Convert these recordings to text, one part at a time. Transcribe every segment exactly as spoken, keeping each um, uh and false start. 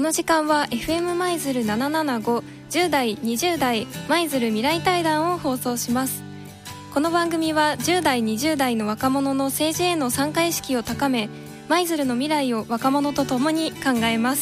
の時間は エフエム 舞鶴ななななご じゅう代にじゅう代舞鶴未来対談を放送します。この番組はじゅう代にじゅう代の若者の政治への参加意識を高め、舞鶴の未来を若者と共に考えます。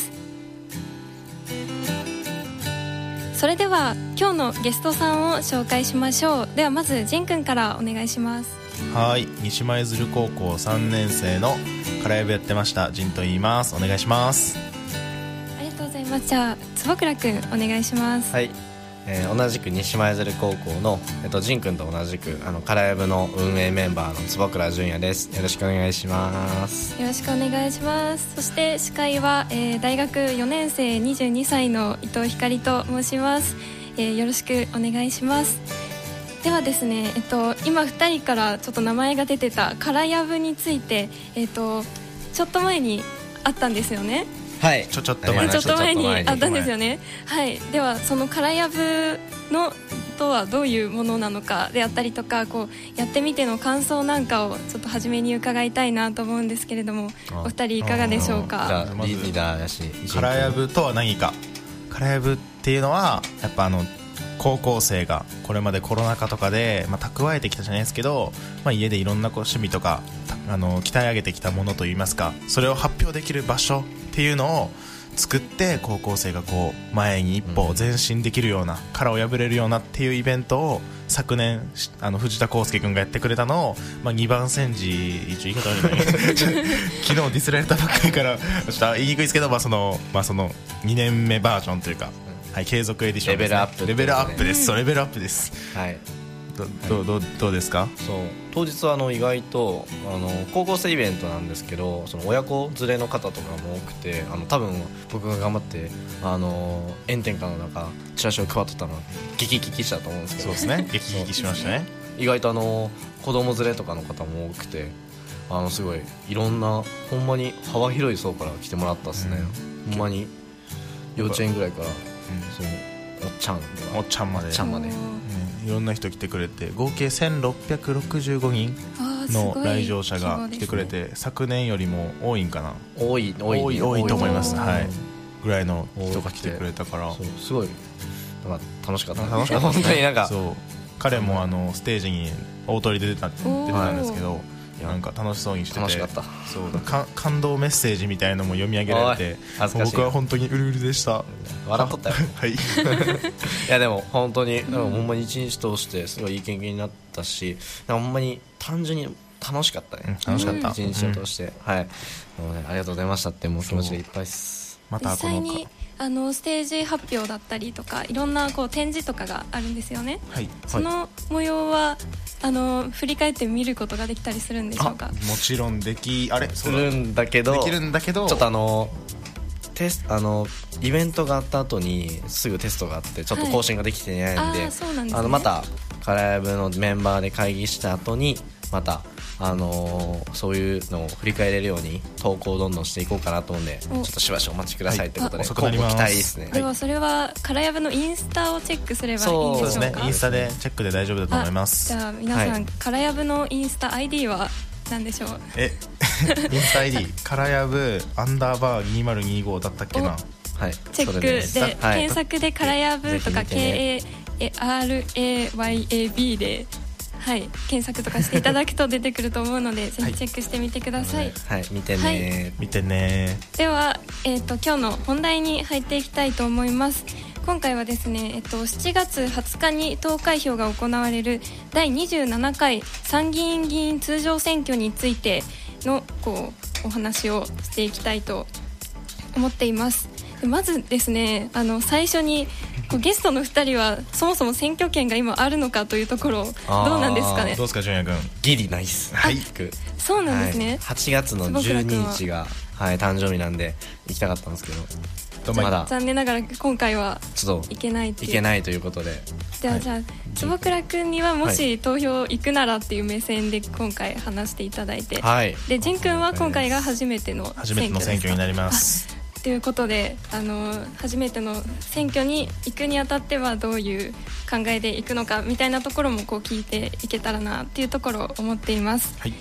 それでは今日のゲストさんを紹介しましょう。ではまずジンくんからお願いします。 はい、西舞鶴高校さんねん生のカライブやってましたジンと言います。お願いします。 ありがとうございます。じゃあ坪倉くんお願いします。 はい、えー、同じく西舞鶴高校の、えっと、ジンくんと同じくあのカライブの運営メンバーの坪倉純也です。よろしくお願いします。 よろしくお願いします。そして司会は、えー、大学よねん生にじゅうにさいの伊藤ひかりと申します。えー、よろしくお願いします。ではですね、えっと、今ふたりからちょっと名前が出てたカラヤブについて、えっと、ちょっと前にあったんですよね。 はい、 ちょちょっと前ちょっと前にあったんですよね。はい、ではそのカラヤブのとはどういうものなのかであったりとか、こうやってみての感想なんかをちょっと初めに伺いたいなと思うんですけれども、お二人いかがでしょうか。 じゃあリーダーやしカラヤブとは何か。カラヤブっていうのはやっぱあの高校生がこれまでコロナ禍とかで、まあ、蓄えてきたじゃないですけど、まあ、家でいろんなこう趣味とかあの鍛え上げてきたものといいますか、それを発表できる場所っていうのを作って、高校生がこう前に一歩前進できるような、殻を破れるようなっていうイベントを昨年あの藤田康介君がやってくれたのを、まあ、にばん煎じ、一応言い方悪いな昨日ディスられたばっかりからちょっと言いにくいですけど、まあそのまあ、そのにねんめバージョンというか、はい、継続エディションです、ね、レベルアップ、ね、レベルアップです、そうレベルアップです、 はい、 ど, ど, ど, どうですか。 そう当日はあの意外とあの高校生イベントなんですけど、その親子連れの方とかも多くて、あの多分僕が頑張ってあの炎天下の中チラシを配ってたの激激したと思うんですけど、 そうですね、激激しましたね。 意外とあの子供連れとかの方も多くて、あのすごいいろんなほんまに幅広い層から来てもらったですね、うん、ほんまに幼稚園ぐらいから、うん、そうおっちゃんおっちゃんまで、 おっちゃんまで、 いろんな人来てくれて、合計せんろっぴゃくろくじゅうごにんの来場者が来てくれて、ね、昨年よりも多いんかな、 多い多い多い多いと思います、はい、ぐらいの人が来てくれたから、 そうすごいなんか楽しかった楽しかった本当になんかそう彼もあのステージに大鳥で出てた、出てたんですけど、なんか楽しそうにしてて、 楽しかった。 そうか感動メッセージみたいなのも読み上げられて、僕は本当にうるうるでした。 笑っとったよはいいやでも本当に、うん、ほんまに一日通してすごいいい経験になったし、ほんまに単純に楽しかったね、 うん、楽しかった、 一日を通して、うん、はい、もうね、ありがとうございましたってもう気持ちでいっぱいです。 またこの実際にあのステージ発表だったりとかいろんなこう展示とかがあるんですよね、 はい、 その模様はあの振り返って見ることができたりするんでしょうか。 もちろんできあれするんだけどできるんだけどちょっとあのテスあのイベントがあった後にすぐテストがあってちょっと更新ができてないんで、 はい、あそうなんですね、 あのまたカライブのメンバーで会議した後にまたあのー、そういうのを振り返れるように投稿をどんどんしていこうかなと思うんで、ちょっとしばしお待ちくださいということで、 はい、今後期待ですね。 ではそれはカラヤブのインスタをチェックすればいいんでしょうか。 そうですね、インスタでチェックで大丈夫だと思います。 じゃあ皆さん、はい、カラヤブのインスタ アイディー は何でしょう。 えインスタ アイディー カラヤブアンダーバーにせんにじゅうごだったっけな、 はい、 チェック で, で、はい、検索でカラヤブとか ケーエーアールエーワイエービー ではい、検索とかしていただくと出てくると思うのでぜひチェックしてみてください。 はい、はい、見てね、はい、 見てね。 では、えーと、今日の本題に入っていきたいと思います。今回はですね、えっと、しちがつはつかに投開票が行われるだいにじゅうななかい参議院議員通常選挙についてのこうお話をしていきたいと思っています。でまずですね、あの最初にこうゲストのふたりはそもそも選挙権が今あるのかというところどうなんですかね。 どうですか純也君。 ギリないっす。 はい、 そうなんですね、 はい、はちがつのじゅうににちが、はい、誕生日なんで行きたかったんですけどまだ残念ながら今回は行けないっていう行けないということで、 じゃあ、はい、じゃあ坪倉君にはもし投票行くならっていう目線で今回話していただいて、 はい、 で仁君は今回が初めての選挙ですか。 初めての選挙になります。 ということであの初めての選挙に行くにあたってはどういう考えで行くのかみたいなところもこう聞いていけたらなっていうところを思っています、 はい、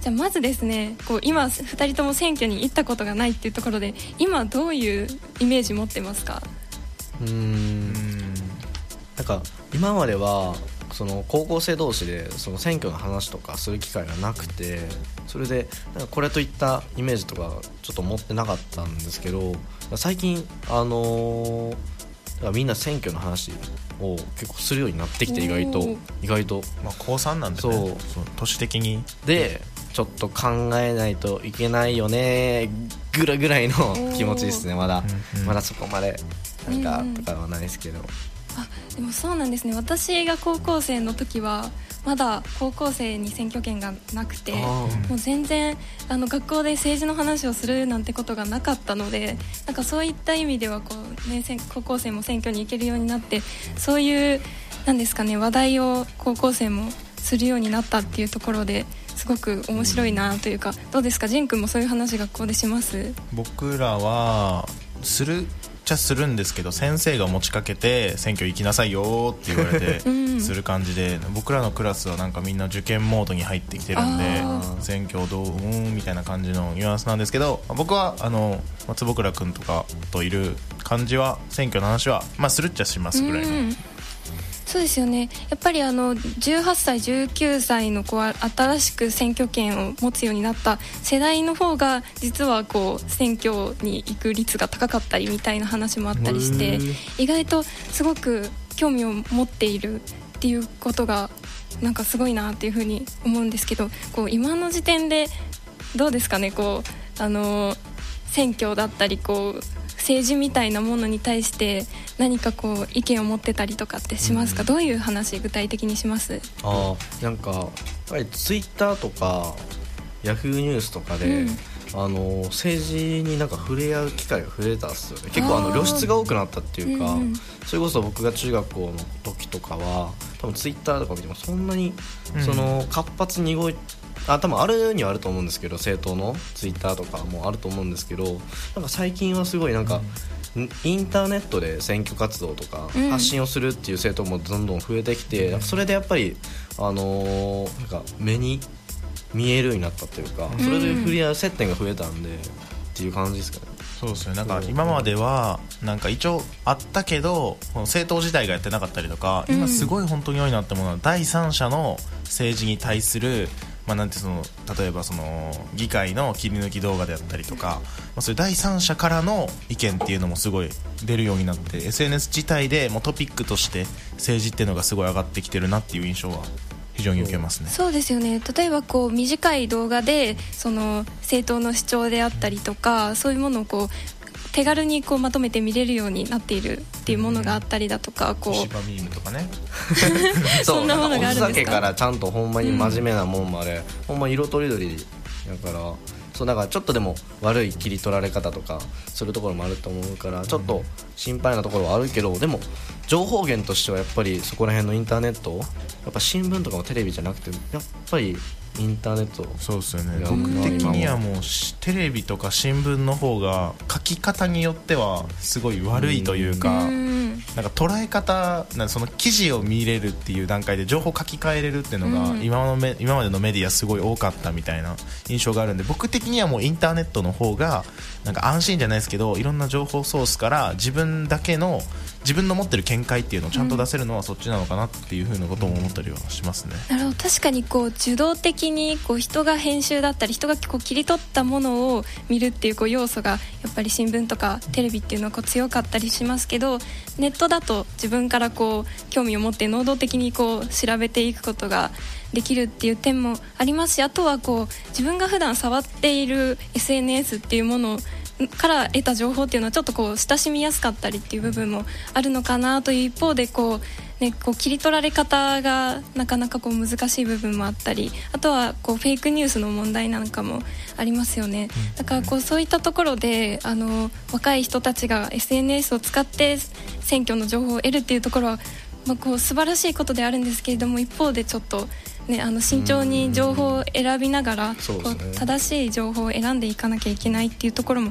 じゃあまずですね、こう今ふたりとも選挙に行ったことがないっていうところで、今どういうイメージ持ってますか？ うーんなんか今まではその高校生同士でその選挙の話とかする機会がなくて、それでなんかこれといったイメージとかちょっと持ってなかったんですけど、最近あのー、だからみんな選挙の話を結構するようになってきて、意外と意外と、 まあ、高さんなんでね、 そうそう都市的にでちょっと考えないといけないよねぐらぐらいの気持ちですね。まだ、 うんうん、 まだそこまでなんか、 うんうん、 とかはないですけど。 あ、でもそうなんですね。私が高校生の時はまだ高校生に選挙権がなくて、もう全然あの学校で政治の話をするなんてことがなかったので、なんかそういった意味ではこう、ね、高校生も選挙に行けるようになって、そういうなんですかね、話題を高校生もするようになったっていうところですごく面白いなというか、どうですか、ジン君もそういう話学校でします？ 僕らはするっちゃするんですけど、先生が持ちかけて選挙行きなさいよって言われてする感じで、僕らのクラスはなんかみんな受験モードに入ってきてるんで、選挙どううんみたいな感じのニュアンスなんですけど、僕はあの松僕ら君とかといる感じは選挙の話はまあするっちゃしますぐらいの、うん、 そうですよね。やっぱりあのじゅうはっさいじゅうきゅうさいの子は新しく選挙権を持つようになった世代の方が実はこう選挙に行く率が高かったりみたいな話もあったりして、意外とすごく興味を持っているっていうことがなんかすごいなっていうふうに思うんですけど、こう今の時点でどうですかね、こうあの選挙だったりこう政治みたいなものに対して何かこう意見を持ってたりとかってしますか？うん、どういう話具体的にします？ あなんかやっぱりツイッターとかヤフーニュースとかで、うん、あの政治になんか触れ合う機会が増えたんですよね。結構あの露出が多くなったっていうか、うんうん、それこそ僕が中学校の時とかは多分ツイッターとか見てもそんなにその活発に動いて、あ多分あるにはあると思うんですけど、政党のツイッターとかもあると思うんですけど、なんか最近はすごいなんか、うん、インターネットで選挙活動とか発信をするっていう政党もどんどん増えてきて、うん、それでやっぱり、あのー、なんか目に見えるようになったというか、それで触れ合う接点が増えたんで、うん、っていう感じですかね。 そうですね。なんか今まではなんか一応あったけど政党自体がやってなかったりとか、今すごい本当に多いなってものは第三者の政治に対する、まあ、なんてその例えばその議会の切り抜き動画であったりとか、まあ、そういう第三者からの意見っていうのもすごい出るようになって、 エスエヌエス 自体でもうトピックとして政治っていうのがすごい上がってきてるなっていう印象は非常に受けますね。 そうですよね。例えばこう短い動画でその政党の主張であったりとか、そういうものをこう手軽にこうまとめて見れるようになっているっていうものがあったりだとか、こう芝ミームとかねそんなものがあるんですか？ お酒からちゃんとほんまに真面目なもんまで、うん、ほんま色とりどりだから、そうだからちょっとでも悪い切り取られ方とかするところもあると思うから、ちょっと心配なところはあるけど、でも情報源としてはやっぱりそこら辺のインターネット、やっぱ新聞とかもテレビじゃなくてやっぱりインターネット。 そうですよね。僕的にはもうテレビとか新聞の方が書き方によってはすごい悪いというか、なんか捉え方、なんかその記事を見れるっていう段階で情報書き換えれるっていうのが今のめ今までのメディアすごい多かったみたいな印象があるんで、僕的にはもうインターネットの方がなんか安心じゃないですけど、いろんな情報ソースから自分だけの自分の持ってる見解っていうのをちゃんと出せるのはそっちなのかなっていう風なことも思ったりはしますね。 なるほど。確かにこう受動的にこう人が編集だったり人がこう切り取ったものを見るっていうこう要素がやっぱり新聞とかテレビっていうのはこう強かったりしますけど、ネットだと自分からこう興味を持って能動的にこう調べていくことができるっていう点もありますし、あとはこう自分が普段触っている エスエヌエス っていうものから得た情報っていうのはちょっとこう親しみやすかったりっていう部分もあるのかなという一方で、こうね、こう切り取られ方がなかなかこう難しい部分もあったり、あとはこうフェイクニュースの問題なんかもありますよね。だからこうそういったところであの若い人たちが エスエヌエス を使って選挙の情報を得るっていうところは、まあ、こう素晴らしいことであるんですけれども、一方でちょっとね、あの慎重に情報を選びながら、こう正しい情報を選んでいかなきゃいけないっていうところも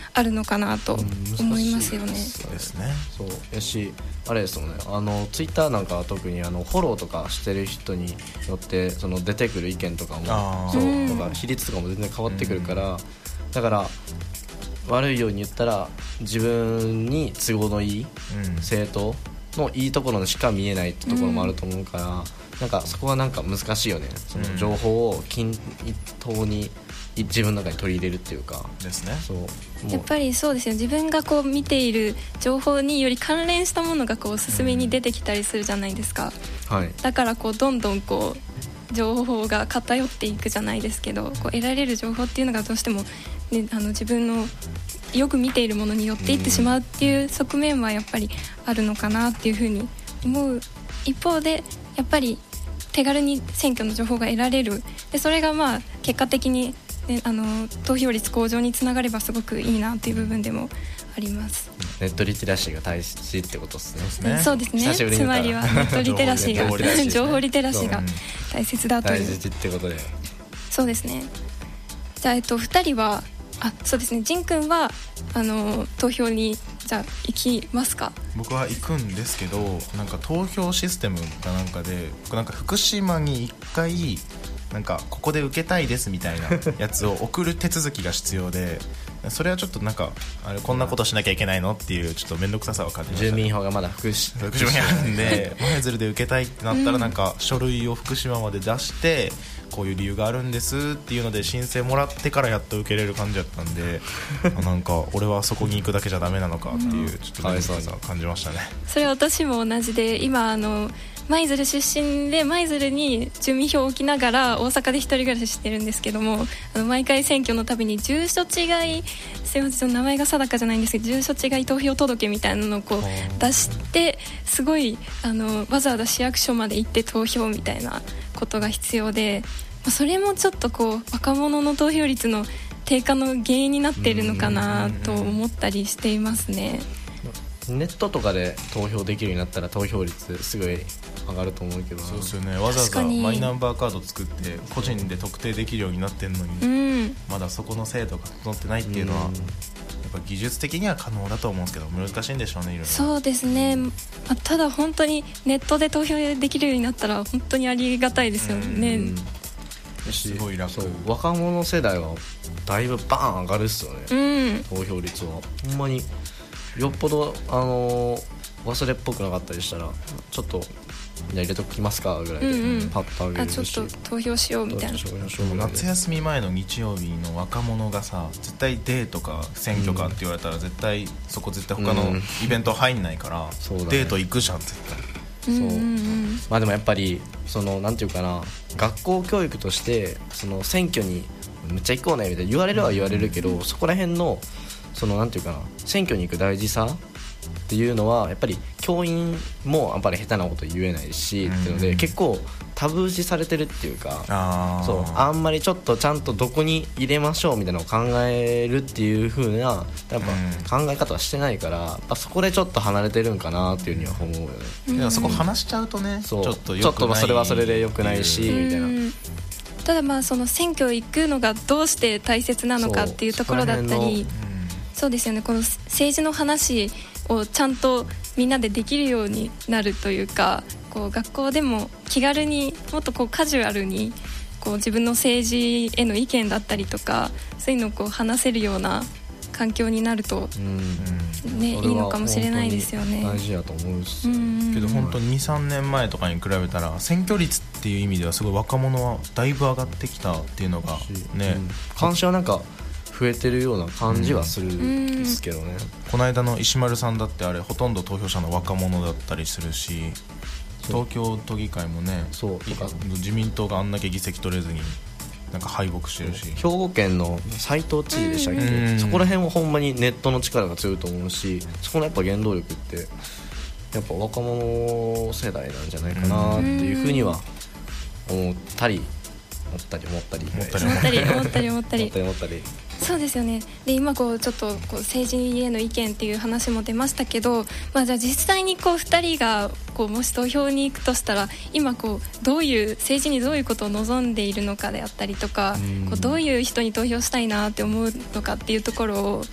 あるのかなと思いますよね。 そうですね。 そうやしあれですもんね、あのツイッターなんかは特にあのフォローとかしてる人によってその出てくる意見とかもそううんとか比率とかも全然変わってくるから、だから悪いように言ったら自分に都合のいいうん政党のいいところしか見えないってところもあると思うから、うん、なんかそこはなんか難しいよね。その情報を均等に自分の中に取り入れるっていうかですね。 そうもうやっぱりそうですよ、自分がこう見ている情報により関連したものがこうおすすめに出てきたりするじゃないですか、 はい、 だからこうどんどんこう情報が偏っていくじゃないですけど、こう得られる情報っていうのがどうしても、ね、あの自分のよく見ているものに寄っていってしまうっていう側面はやっぱりあるのかなっていうふうに思う一方で、やっぱり手軽に選挙の情報が得られる、でそれがまあ結果的に、ね、あの投票率向上につながればすごくいいなという部分でもあります。 ネットリテラシーが大事ってことですね。 そうですね。 久しぶりにつまりはネットリテラシーが情報リテラシーが大切だという。 大事ってことで。 そうですね。じゃあ、えっと、ふたりはあそうですね、ジン君はあの投票にじゃあ行きますか？ 僕は行くんですけど、なんか投票システムかなんかで僕なんか福島にいっかいなんかここで受けたいですみたいなやつを送る手続きが必要でそれはちょっとなんかあれこんなことしなきゃいけないのっていうちょっと面倒くささを感じました、ね、 住民票がまだ福島福島にあるんで舞鶴で受けたいってなったらなんか書類を福島まで出してこういう理由があるんですっていうので申請もらってからやっと受けれる感じだったんでなんか俺はそこに行くだけじゃダメなのかっていうちょっと面倒くささを感じましたね。 それは私も同じで、今あの舞鶴出身で舞鶴に住民票を置きながら大阪で一人暮らししてるんですけども、あの毎回選挙のたびに住所違い、すいません名前が定かじゃないんですけど住所違い投票届みたいなのをこう出して、すごいあのわざわざ市役所まで行って投票みたいなことが必要で、それもちょっとこう若者の投票率の低下の原因になっているのかなと思ったりしていますね。 ネットとかで投票できるようになったら投票率すごい上がると思うけどな。 そうですよね。わざわざマイナンバーカード作って個人で特定できるようになってるのに、うん、まだそこの制度が整ってないっていうのは、うん、やっぱ技術的には可能だと思うんですけど難しいんでしょうね。いろいろそうですね、まあ、ただ本当にネットで投票できるようになったら本当にありがたいですよね。うんうん、すごい楽。 そう若者世代はだいぶバーン上がるっすよね、うん、投票率はほんまによっぽど、あのー、忘れっぽくなかったりしたらちょっと入れときますかぐらいで、うんうん、パッと上げるし、 あちょっと投票しようみたいな。 夏休み前の日曜日の若者がさ絶対デートか選挙かって言われたら絶対そこ絶対他のイベント入んないから、うん、デート行くじゃん絶対。 そう、うんうんうん、まあでもやっぱりそのなんていうかな、学校教育としてその選挙にめっちゃ行こうねみたいな言われるは言われるけど、うん、そこら辺のそのなんていうかな選挙に行く大事さっていうのはやっぱり教員もやっぱり下手なこと言えないし、うん、っていうので結構タブー視されてるっていうか、あそうあんまりちょっとちゃんとどこに入れましょうみたいなのを考えるっていう風なやっぱ考え方はしてないから、やっぱそこでちょっと離れてるんかなっていうには思うよね。 いやそこ話しちゃうとね、そうちょっと良くない、 ちょっとそれはそれで良くないしみたいな。 ただまあその選挙行くのがどうして大切なのかっていうところだったり、そうですよね、この政治の話をちゃんとみんなでできるようになるというか、こう学校でも気軽にもっとこうカジュアルにこう自分の政治への意見だったりとかそういうのをこう話せるような環境になると、うんね、いいのかもしれないですよね。 大事だと思うし、 けど本当に にさんねんまえとかに比べたら選挙率っていう意味ではすごい若者はだいぶ上がってきたっていうのがね、うん、 関心はなんか増えてるような感じはするんですけどね、うん、 この間の石丸さんだってあれほとんど投票者の若者だったりするし、東京都議会もね、そう自民党があんだけ議席取れずになんか敗北してるし、 兵庫県の斉藤知事でしたっけ、うん、そこら辺はほんまにネットの力が強いと思うし、そこのやっぱ原動力ってやっぱ若者世代なんじゃないかなっていうふうには思ったり思ったり思ったり思ったり思ったり思ったり思ったり思ったりそうですよね。で今こうちょっとこう政治への意見っていう話も出ましたけど、まあ、じゃあ実際にこうふたりがこうもし投票に行くとしたら今こうどういう政治にどういうことを望んでいるのかであったりとか、こうどういう人に投票したいなって思うのかっていうところを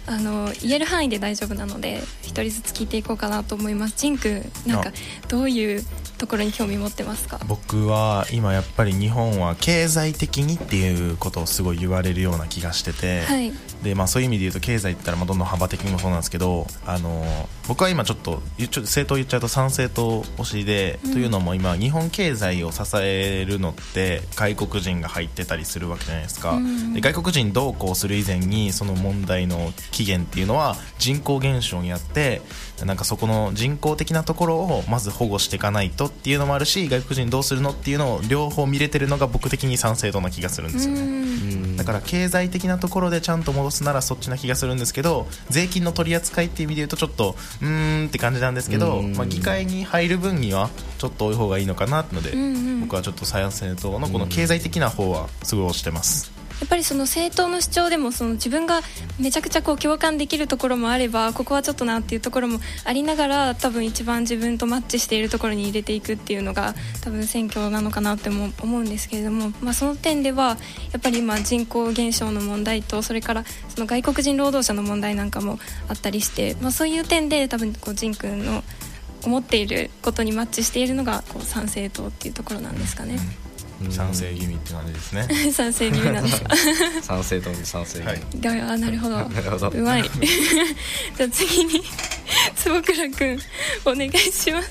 あの言える範囲で大丈夫なので一人ずつ聞いていこうかなと思います。ジンくんなんかどういうところに興味持ってますか？ 僕は今やっぱり日本は経済的にっていうことをすごい言われるような気がしてて、 はい、 でまあ、そういう意味で言うと経済って言ったらまあどんどん幅的にもそうなんですけど、あの僕は今ちょっと政党言っちゃうと参政党推しで、うん、というのも今日本経済を支えるのって外国人が入ってたりするわけじゃないですか、うん、で外国人どうこうする以前にその問題の起源っていうのは人口減少にあって、なんかそこの人工的なところをまず保護していかないとっていうのもあるし、外国人どうするのっていうのを両方見れてるのが僕的に賛成とな気がするんですよね。だから経済的なところでちゃんと戻すならそっちな気がするんですけど、税金の取り扱いっていう意味で言うとちょっとうーんって感じなんですけど、まあ、議会に入る分にはちょっと多い方がいいのかなってので、僕はちょっと賛成党のこの経済的な方はすごい推してます。 やっぱりその政党の主張でもその自分がめちゃくちゃこう共感できるところもあれば、ここはちょっとなっていうところもありながら、多分一番自分とマッチしているところに入れていくっていうのが多分選挙なのかなっても思うんですけれども、まあ、その点ではやっぱり今人口減少の問題と、それからその外国人労働者の問題なんかもあったりして、まあ、そういう点で多分こうジン君の思っていることにマッチしているのがこう参政党っていうところなんですかね。 うん、賛成気味って感じですね。 賛成気味なんですか。 賛成と賛成気味、 はい、あ、なるほど、 なるほど、 うまい。じゃあ次に坪倉くんお願いします。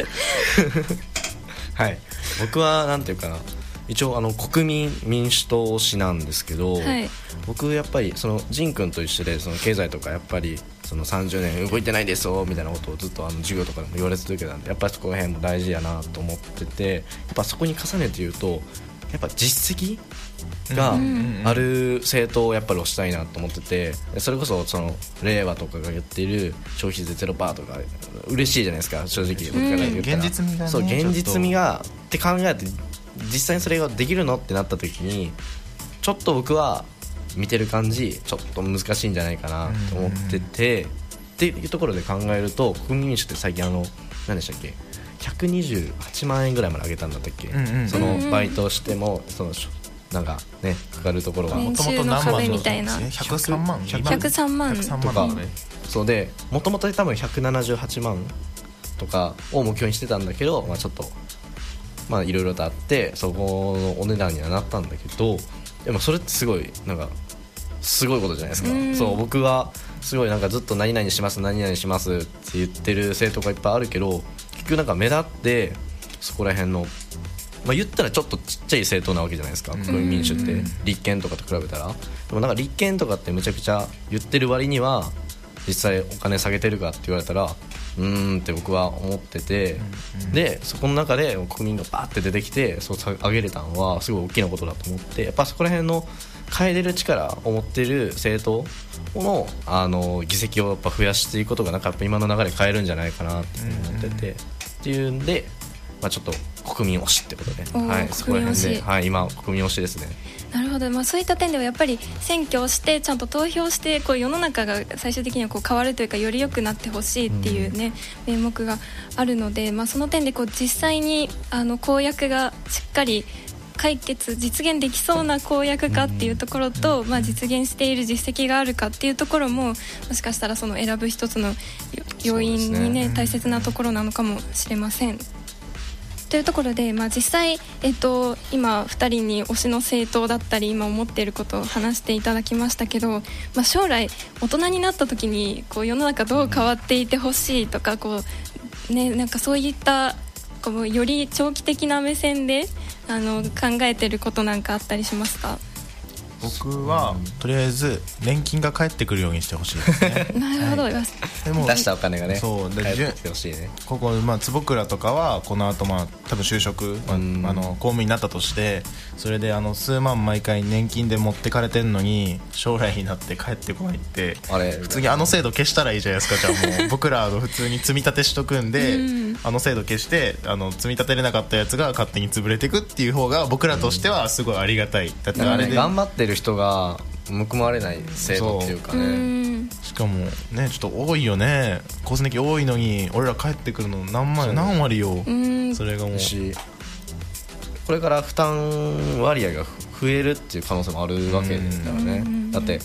はい、僕はなんていうかな、一応あの国民民主党推しなんですけど、はい、僕やっぱりそのジン君と一緒でその経済とかやっぱりそのさんじゅうねん動いてないですよみたいなことをずっとあの授業とかでも言われてるけど、やっぱりそこら辺も大事やなと思ってて、やっぱそこに重ねて言うとやっぱ実績がある政党をやっぱり推したいなと思ってて、それこそその令和とかが言っている消費税 ゼロパーセント とか嬉しいじゃないですか、正直僕から言ったら、 現実味がね、 そう現実味がって考えて実際にそれができるのってなった時にちょっと僕は見てる感じちょっと難しいんじゃないかなと思ってて、っていうところで考えると国民民主って最近あの何でしたっけ、ひゃくにじゅうはちまんえんぐらいまで上げたんだったっけ、うんうん、そのバイトしてもそのなんかねかかるところが年収の壁みたいなひゃくさんまんひゃくさんまんとか、そうでもともと多分ひゃくななじゅうはちまんとかを目標にしてたんだけど、まあ、ちょっとまあいろいろとあってそこのお値段にはなったんだけど、でもそれってすごいなんかすごいことじゃないですか。そう僕はすごいなんかずっと何々します何々しますって言ってる政党がいっぱいあるけど、結局なんか目立ってそこら辺の、まあ、言ったらちょっとちっちゃい政党なわけじゃないですか、国民民主って立憲とかと比べたら。でもなんか立憲とかってむちゃくちゃ言ってる割には実際お金下げてるかって言われたらうーんって僕は思ってて、でそこの中で国民がバーって出てきてそう上げれたのはすごい大きなことだと思って、やっぱそこら辺の変えれる力を持っている政党の、あの議席をやっぱ増やしていくことがなんかやっぱ今の流れ変えるんじゃないかなって思ってて、っていうんで、まあ、ちょっと国民推しってことで、はい、そこら辺で、はい、今国民推しですね。 なるほど、まあ、そういった点ではやっぱり選挙をしてちゃんと投票してこう世の中が最終的にはこう変わるというかより良くなってほしいっていうね、うん、名目があるので、まあ、その点でこう実際にあの公約がしっかり解決実現できそうな公約かっていうところと、まあ、実現している実績があるかっていうところももしかしたらその選ぶ一つの要因にね大切なところなのかもしれません。というところで、まあ、実際、えっと、今ふたりに推しの政党だったり今思っていることを話していただきましたけど、まあ、将来大人になった時にこう世の中どう変わっていてほしいとかこう、ね、なんかそういったこうより長期的な目線であの考えていることなんかあったりしますか？ 僕はとりあえず年金が返ってくるようにしてほしいですね。 なるほど、はい、 でも出したお金がねそうで返ってきてほしいね。 ここ、まあ、坪倉とかはこの後、まあ多分就職、まあ、あの公務員になったとしてそれであの数万毎回年金で持ってかれてんのに将来になって帰ってこないってあれ普通にあの制度消したらいいじゃないですか。じゃあもう僕らが普通に積み立てしとくんであの制度消してあの積み立てれなかったやつが勝手に潰れていくっていう方が僕らとしてはすごいありがたい。だってあれで頑張ってる人が報われない制度っていうかね。 しかもねちょっと多いよね、交通年金多いのに俺ら帰ってくるの何万何割よ。それがもうこれから負担割合が増えるっていう可能性もあるわけだからね。だって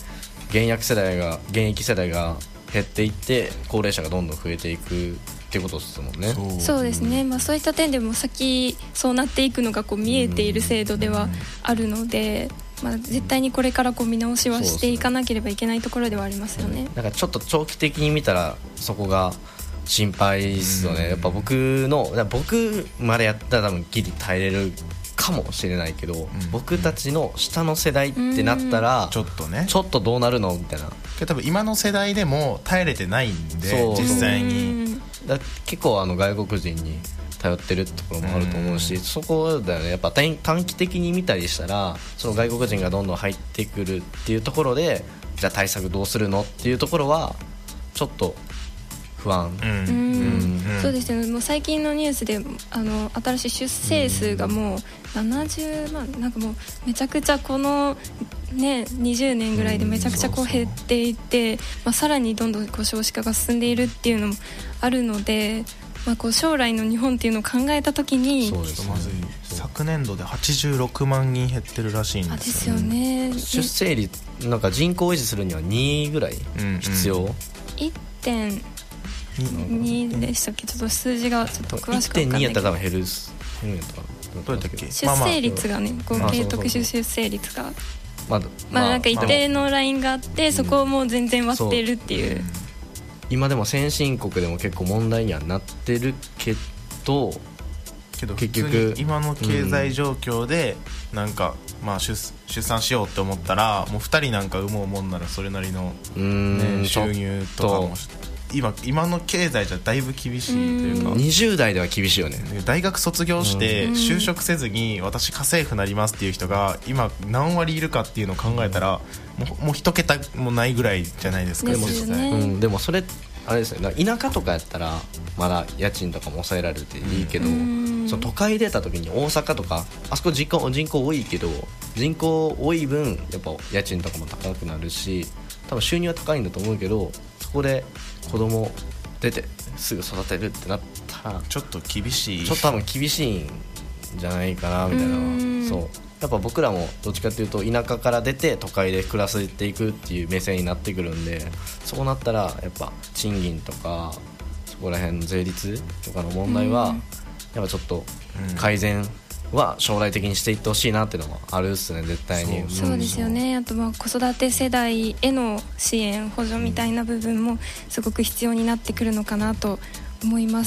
現役世代が現役世代が減っていって高齢者がどんどん増えていくっていうことですもんね。 そう、そうですね、まあ、そういった点でも先そうなっていくのがこう見えている制度ではあるので、まあ、絶対にこれからこう見直しはしていかなければいけないところではありますよね。 なんかちょっと長期的に見たらそこが心配ですよね。やっぱ僕の僕までやったら多分ギリ耐えれるかもしれないけど、うん、僕たちの下の世代ってなったらちょっとねちょっとどうなるのみたいな。 多分今の世代でも耐えれてないんで実際にだ結構あの外国人に頼ってるところもあると思うし、そこだよね。やっぱ短期的に見たりしたらその外国人がどんどん入ってくるっていうところでじゃあ対策どうするのっていうところはちょっと不安。 うんうんうん、そうですね。もう最近のニュースであの新しい出生数がもうななじゅうまんなんかもうめちゃくちゃこの、ね、にじゅうねんぐらいでめちゃくちゃこう減っていて、まあ、さらにどんどんこう少子化が進んでいるっていうのもあるので、まあ、こう将来の日本っていうのを考えたときにそうです、まず昨年度ではちじゅうろくまんにん減ってるらしいんですよね。 ですよね。出生率なんか人口を維持するにはにぐらい必要、うんうん、 いってんにでしたっけ。ちょっと数字がちょっと詳しく分かんないけど いってんに やったら多分減る減るんやったらどうやったっけ。出生率がね、まあまあ、合計特殊出生率がまあ、まあ、なんか一定のラインがあって、まあ、そこをもう全然割っているっていう、うん、 今でも先進国でも結構問題にはなってるけどけど結局今の経済状況でなんか、まあ、出, 出産しようって思ったらもうふたりなんか産もうもんならそれなりの、ね、収入とかも今, 今の経済じゃだいぶ厳しいというかにじゅう代では厳しいよね。 大学卒業して就職せずに私家政婦なりますっていう人が今何割いるかっていうのを考えたらもう、もう一桁もないぐらいじゃないですか。 ですよね。 うん、でもそれあれですね、田舎とかやったらまだ家賃とかも抑えられていいけど、その都会出た時に大阪とかあそこ人口、人口多いけど人口多い分やっぱ家賃とかも高くなるし多分収入は高いんだと思うけどそこで子供出てすぐ育てるってなったらちょっと厳しいちょっと多分厳しいんじゃないかなみたいな。そうやっぱ僕らもどっちかっていうと田舎から出て都会で暮らしていくっていう目線になってくるんでそうなったらやっぱ賃金とかそこら辺の税率とかの問題はやっぱちょっと改善は将来的にしていってほしいなっていうのもあるっすね絶対に。 そう、そうですよね。あとまあ子育て世代への支援補助みたいな部分もすごく必要になってくるのかなと思います、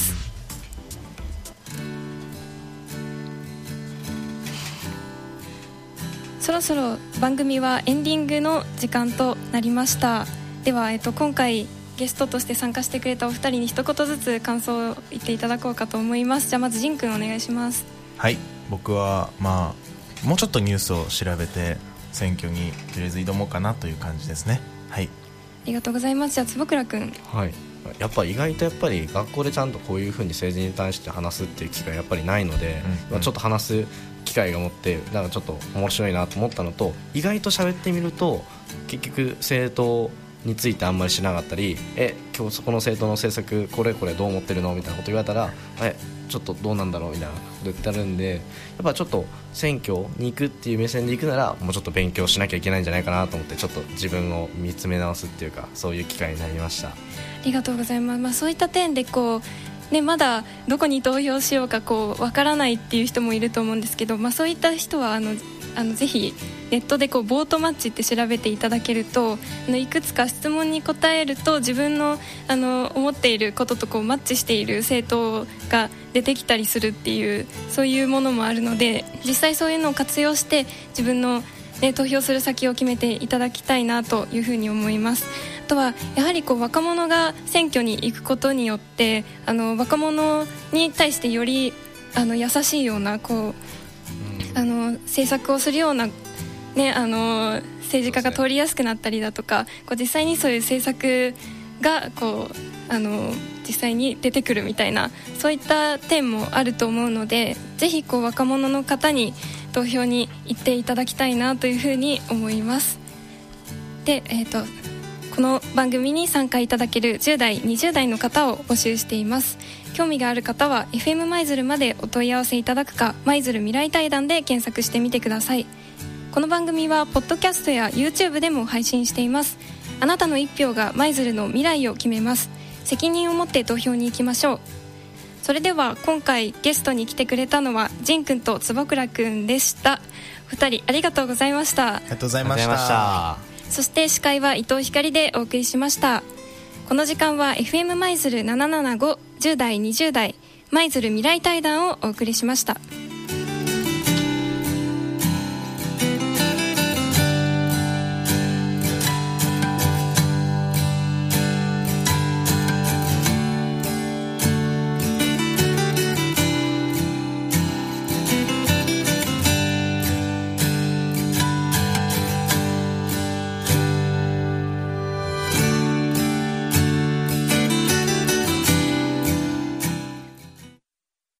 うん、そろそろ番組はエンディングの時間となりました。では、えっと、今回ゲストとして参加してくれたお二人に一言ずつ感想を言っていただこうかと思います。じゃあまずジンくんお願いします。 はい、僕はまあもうちょっとニュースを調べて選挙にとりあえず挑もうかなという感じですね。はい、ありがとうございます。じゃあ坪倉くん。 はい、やっぱ意外とやっぱり学校でちゃんとこういうふうに政治に対して話すっていう機会やっぱりないので、うんうんまあ、ちょっと話す機会が持ってなんかちょっと面白いなと思ったのと意外と喋ってみると結局政党についてあんまりしなかったりえ今日そこの政党の政策これこれどう思ってるのみたいなこと言われたらえちょっとどうなんだろうみたいなこと言ってあるんでやっぱちょっと選挙に行くっていう目線で行くならもうちょっと勉強しなきゃいけないんじゃないかなと思ってちょっと自分を見つめ直すっていうかそういう機会になりました。 ありがとうございます、まあ、そういった点でこう、ね、まだどこに投票しようかこうわからないっていう人もいると思うんですけど、まあ、そういった人はあのあのぜひネットでこうボートマッチって調べていただけるとあのいくつか質問に答えると自分 の, あの思っていることとこうマッチしている政党が出てきたりするっていうそういうものもあるので実際そういうのを活用して自分の、ね、投票する先を決めていただきたいなというふうに思います。あとはやはりこう若者が選挙に行くことによってあの若者に対してよりあの優しいようなこうあの政策をするような、ね、あの政治家が通りやすくなったりだとかこう実際にそういう政策がこうあの実際に出てくるみたいなそういった点もあると思うのでぜひこう若者の方に投票に行っていただきたいなというふうに思います。で、えーと、この番組に参加いただけるじゅう代にじゅう代の方を募集しています。興味がある方は エフエム 舞鶴までお問い合わせいただくか舞鶴未来対談で検索してみてください。ここの番組はポッドキャストや YouTube でも配信しています。あなたの一票が舞鶴の未来を決めます。責任を持って投票に行きましょう。それでは今回ゲストに来てくれたのはジンくんと坪倉くんでした。ふたりありがとうございました。 ありがとうございました。 そして司会は伊藤ひかりでお送りしました。この時間は エフエム 舞鶴ななななご じゅう代にじゅう代舞鶴未来対談をお送りしました。